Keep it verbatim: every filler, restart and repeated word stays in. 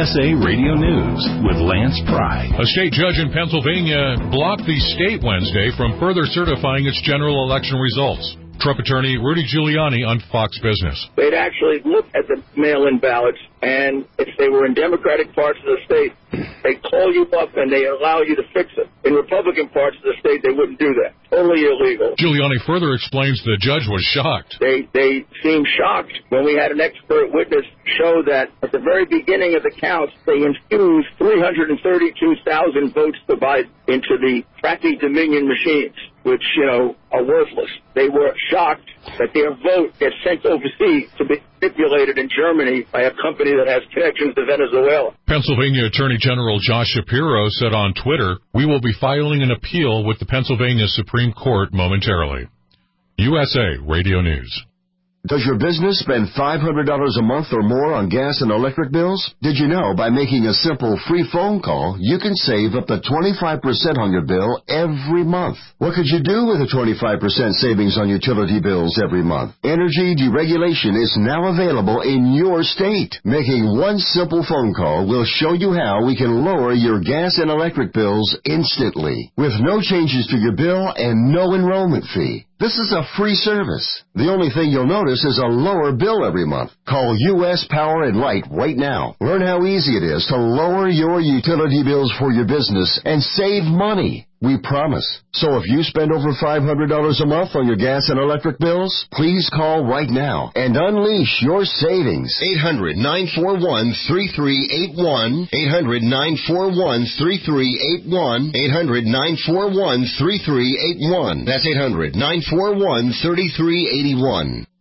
S A Radio News with Lance Pry. A state judge in Pennsylvania blocked the state Wednesday from further certifying its general election results. Trump attorney Rudy Giuliani on Fox Business. They'd actually look at the mail-in ballots, and if they were in Democratic parts of the state, they'd call you up and they allow you to fix it. In Republican parts of the state, they wouldn't do that. Totally illegal. Giuliani further explains the judge was shocked. They they seemed shocked when we had an expert witness show that at the very beginning of the counts, they infused three hundred thirty-two thousand votes to Biden into the crappy Dominion machines, which, you know, are worthless. They were shocked that their vote gets sent overseas to be manipulated in Germany by a company that has connections to Venezuela. Pennsylvania Attorney General Josh Shapiro said on Twitter, "We will be filing an appeal with the Pennsylvania Supreme Court momentarily." U S A Radio News. Does your business spend five hundred dollars a month or more on gas and electric bills? Did you know by making a simple free phone call, you can save up to twenty-five percent on your bill every month? What could you do with a twenty-five percent savings on utility bills every month? Energy deregulation is now available in your state. Making one simple phone call will show you how we can lower your gas and electric bills instantly, with no changes to your bill and no enrollment fee. This is a free service. The only thing you'll notice is a lower bill every month. Call U S Power and Light right now. Learn how easy it is to lower your utility bills for your business and save money. We promise. So if you spend over five hundred dollars a month on your gas and electric bills, please call right now and unleash your savings. eight hundred, nine four one, three three eight one. eight hundred, nine four one, three three eight one. eight hundred, nine four one, three three eight one. That's eight hundred, nine four one, three three eight one.